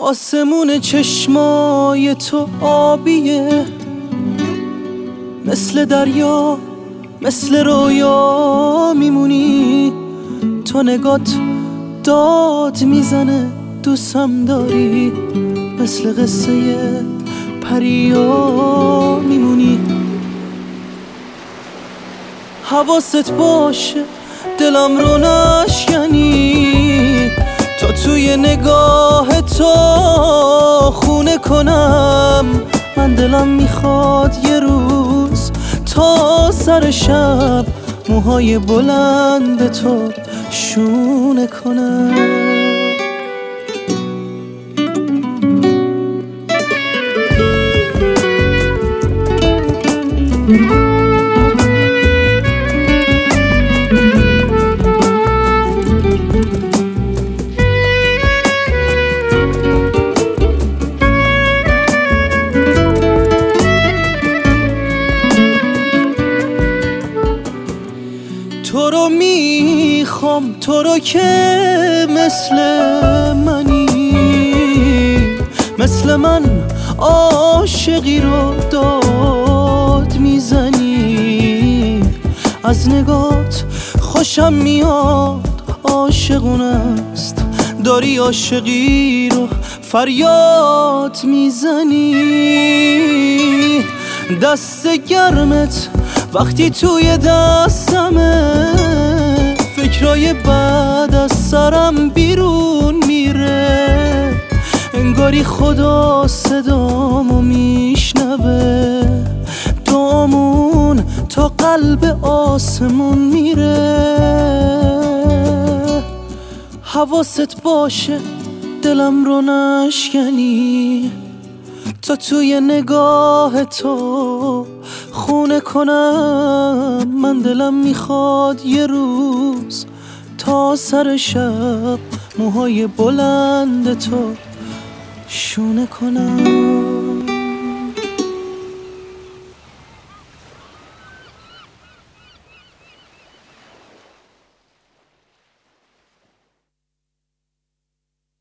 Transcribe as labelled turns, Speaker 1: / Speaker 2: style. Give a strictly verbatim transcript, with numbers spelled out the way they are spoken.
Speaker 1: آسمون چشمای تو آبیه، مثل دریا مثل رویا میمونی. تو نگات داد میزنه دوستم داری، مثل قصه پریا میمونی. حواست باشه دلم رو نشکنی، تا توی نگاه تو خونه کنم. من دلم میخواد یه روز تا سر شب موهای بلند تو شونه کنم. تو رو میخوام، تو رو که مثل منی، مثل من عاشقی رو داد میزنی. از نگات خوشم میاد، عاشقونه است، داری عاشقی رو فریاد میزنی. دست گرمت وقتی توی دستمه، فکرای بعد از سرم بیرون میره. انگاری خدا صدامو میشنوه، دامون تا قلب آسمون میره. حواست باشه دلم رو نشکنی، تا توی نگاه تو خونه کنم. من دلم میخواد یه روز تا سر شب موهای بلند تو شونه کنم.